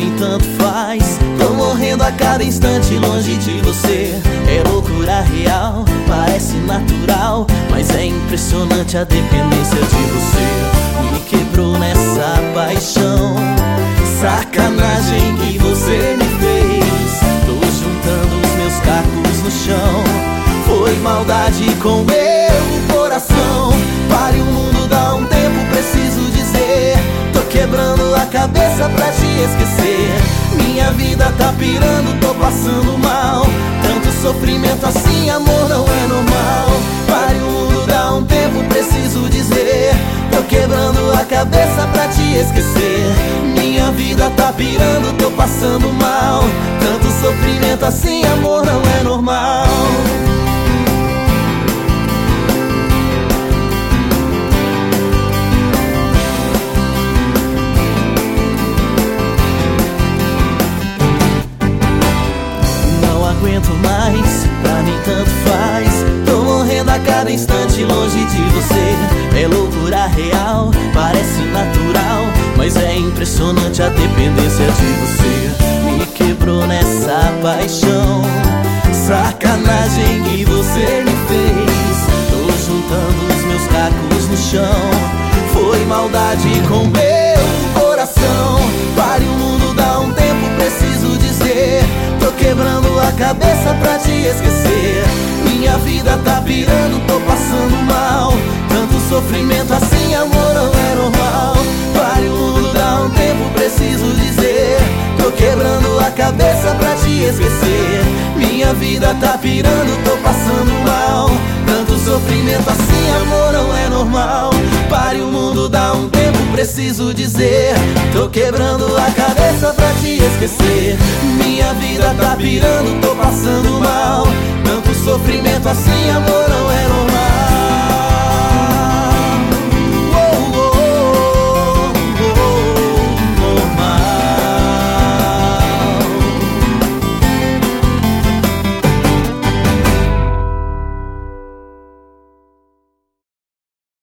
mim tanto faz. Tô morrendo a cada instante longe de você. É loucura real, parece natural, mas é impressionante a dependência de você. Me quebrou nessa paixão, sacanagem que você me fez. Tô juntando os meus cacos no chão, foi maldade com meu coração. Pare o mundo, dá um tempo, preciso dizer. Tô quebrando a cabeça pra te esquecer. Minha vida tá pirando, tô passando mal. Tanto sofrimento assim, amor, não é normal. Pare o mundo, dá um tempo, preciso dizer. Tô quebrando a cabeça pra te esquecer. Minha vida tá pirando, tô passando mal. Tanto sofrimento assim, amor, não é normal. Aguento mais, pra mim tanto faz. Tô morrendo a cada instante longe de você. É loucura real, parece natural, mas é impressionante a dependência de você. Me quebrou nessa paixão, sacanagem que você me fez. Tô juntando os meus cacos no chão, foi maldade com meu coração. Pare o mundo, dá um tempo, preciso dizer. Tô quebrando a cabeça pra te esquecer. Minha vida tá pirando, tô passando mal. Tanto sofrimento assim, amor, não é normal. Pare o mundo, dá um tempo, preciso dizer. Tô quebrando a cabeça pra te esquecer. Minha vida tá pirando, tô passando mal. Tanto sofrimento assim, amor, não é normal. Pare o mundo, dá um tempo, preciso dizer. Tô quebrando a cabeça pra te esquecer. Minha vida tá pirando, tô passando mal. Tanto sofrimento assim, amor, não